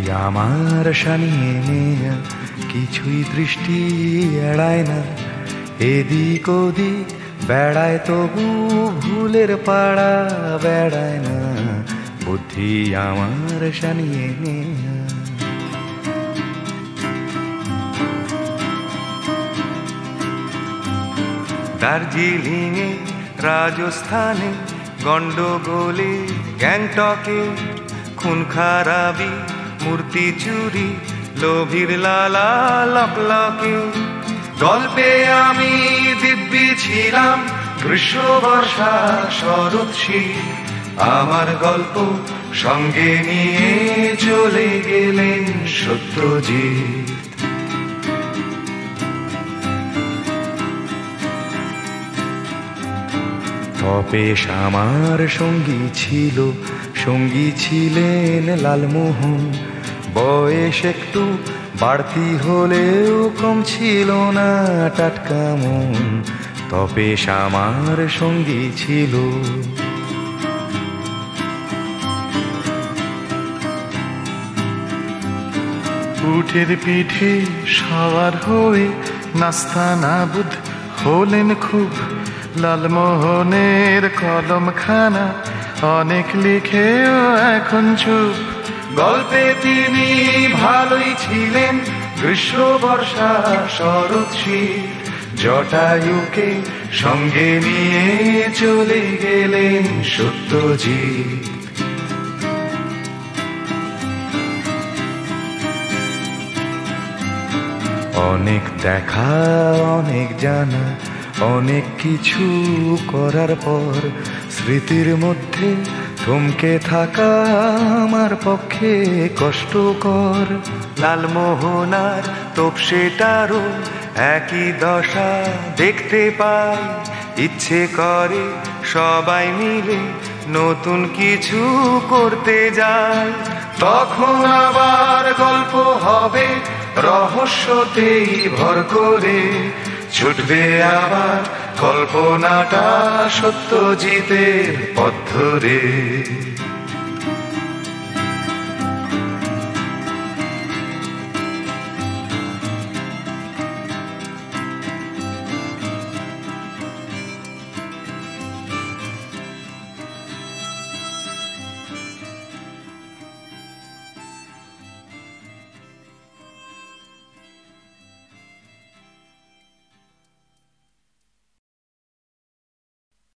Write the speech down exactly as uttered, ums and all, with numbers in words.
আমার শানিয়ে নেয়া কিছুই দৃষ্টি এড়ায় না, এদিক ওদিক বেড়ায় তবু ভুলের পাড়া বেড়ায় না, বুদ্ধি আমার শানিয়ে নেয়া। দার্জিলিংয়ে, রাজস্থানে, গন্ডগোলে, গ্যাংটকে, খুন খারাবি, মূর্তি চুরি, লোভীর লালা লকলকে, গল্পে আমি দিব্যি ছিলাম গ্রীষ্ম বর্ষা শরৎ শীত, আমার গল্প সঙ্গে নিয়ে চলে গেলেন সত্যজিৎ। তপেশ আমার সঙ্গী ছিল, সঙ্গী ছিলেন লালমোহন, বয়স একটু বাড়তি হলেও কম ছিল না টাটকা মন, তপেশ আমার সঙ্গী ছিল। উঠের পিঠে সওয়ার হয়ে নাস্তানাবুদ হলেন খুব, লালমোহনের কলমখানা অনেক লিখেও এখন চুপ। গল্পে তিনি ভালোই ছিলেন গ্রীষ্ম বর্ষা শরৎ শীত, জটায়ুকে সঙ্গে নিয়ে চলে গেলেন সত্যজিৎ। অনেক দেখা, অনেক জানা, অনেক কিছু করার পর স্মৃতির মধ্যে থমকে থাকা আমার পক্ষে কষ্টকর। লালমোহনার তোপসেটারও একই দশা দেখতে পাই, ইচ্ছে করে সবাই মিলে নতুন কিছু করতে যায়, তখন আবার গল্প হবে রহস্যতেই ভর করে, ছুটবে আবার কল্পনাটা সত্যজিতের পথ ধরে।